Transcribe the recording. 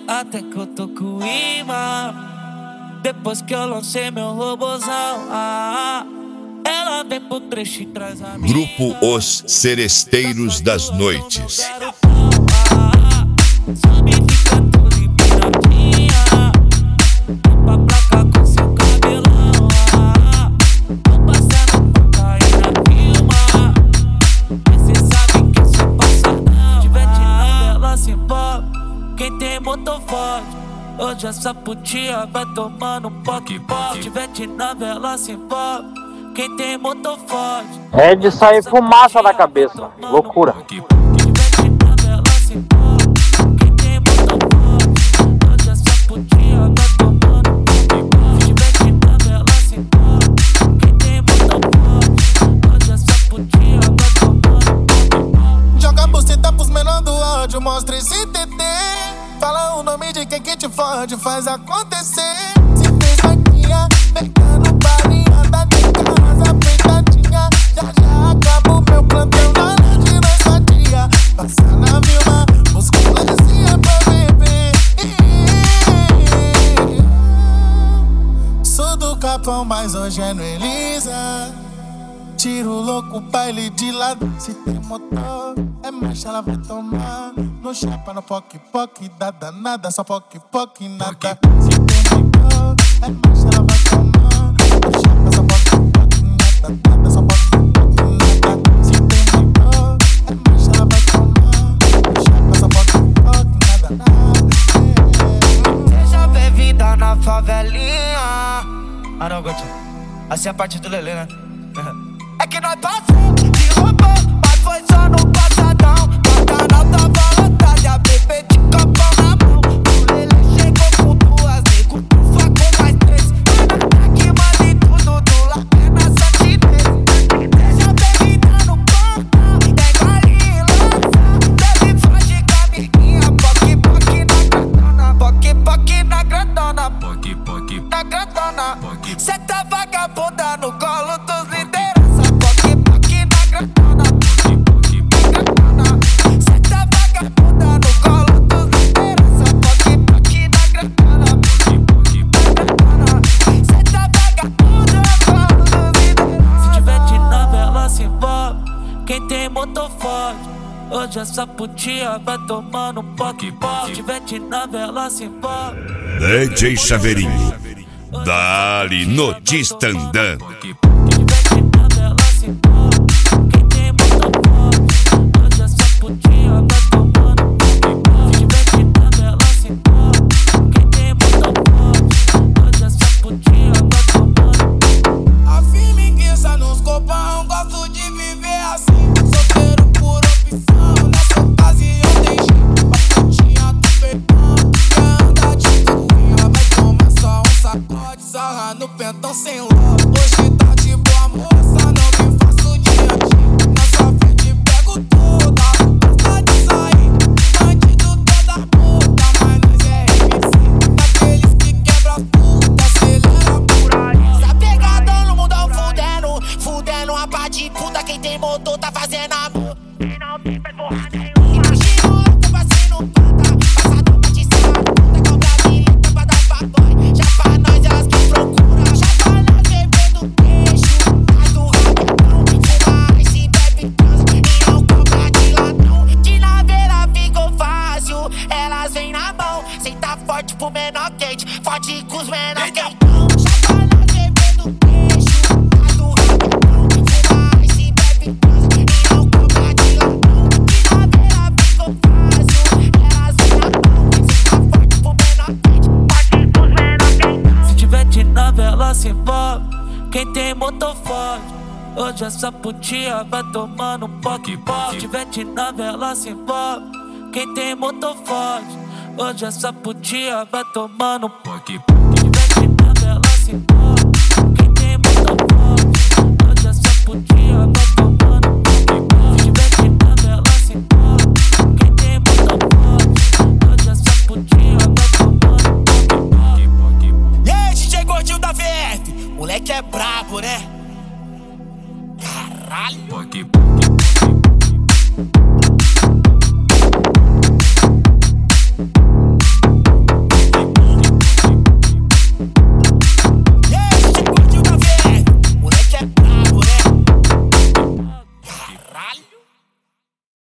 até que eu tô com imã. Depois que eu lancei meu robozão, ela vem pro trecho e traz a minha. Grupo Os Seresteiros das Noites. Só me fica tudo em piratinha. Limpa pra cá com seu cabelão. Tô passando cocaína, filma. Mas cê sabe que eu sou passadão. Tiver de novela, se envolve. Quem tem motor forte. Hoje essa putinha vai tomando um poque-poque. Tiver de novela, se envolve. Quem tem motor forte. É de sair fumaça da cabeça. Loucura. Joga a buceta pros menor do ódio, mostra esse TT. Fala o nome de quem que te fode, faz acontecer. Se fez vaquinha, pegando balinha, anda de casa apertadinha. Já acaba o meu plantão na noite, nós fatia. Passa na Vilma, musculazinha pra beber. Sou do Capão, mas hoje é no Elisa. Tiro louco, baile de lado. Se tem motor, é marcha, ela vai tomar. No chapa, no poque-poque, dá danada. Só poque-poque, nada. Se tem motor, é marcha, ela vai tomar. No chapa, só poque-poque, nada. Só poque-poque, nada. Se tem motor, é marcha, ela vai tomar. No chapa, só poque-poque, nada. Seja bem-vinda na favelinha. Não, Gotinha. Assim é a parte do Lelê, né? É que nós passou de roubou, mas foi só no passadão. O canal tava lotado e a bebê de copão na mão. O Lelê chegou com duas, nego, ufa com mais três. Aqui manda em tudo do lado, é na santinês. Seja bem-vinda no portão, pega ali e lança. Deve foge com a amiguinha, poque-poque na grandona. Poque-poque na grandona, poque-poque na grandona. Cê tá vagabunda no colo dos líderes. Quem tem motor forte, hoje essa putinha vai tomando um poque-poque. Tiver de novela, se envolve. DJ Chaveirinho, dali no Distandã. Quem tem motor forte, hoje essa putinha vai tomando um poque-poque. Tiver de novela, se envolve. Quem tem motor forte, hoje essa putinha vai tomando. A firmiguiça nos copão, gosto de viver assim. Solteiro por opção, nessa ocasião tem jeito. A putinha do peitão, quer andar de tuinha. Vai tomar só um sacode, sarra no pentão sem ló. Hoje tá de boa moça, não me faço diante. Na sua frente pego toda, gosta de sair. Bandido toda puta, mas nós é MC. Daqueles que quebra as putas, acelera por aí. Tá pegadão no mundão fudendo, fudendo a pá de puta. Quem tem motor tá fazendo amor e não tem faz porra nenhuma. Imagina o louco passando pata, passadão pra te ser a puta. Que é o brasileiro pra dar pra boy. Já pra nós elas que procura, já pra nós bebendo queijo. Mas do rabetão, fuma e bebe transa e não compra de ladrão. De naveira ficou fácil, elas vêm na mão. Senta forte pro menor quente, forte com os menor quentão. Já pra nós bebendo queijo, mas do rabetão, fuma e bebe transa e não compra de ladrão. De naveira ficou fácil, elas vêm na mão. Senta forte pro menor quente, forte com os menor quentão. Se tiver de novela, se envolve. Quem tem motor forte, hoje essa putinha vai tomando um poque-poque. Se tiver de novela, se envolve. Quem tem motor forte, hoje essa putinha vai tomando um poque-poque.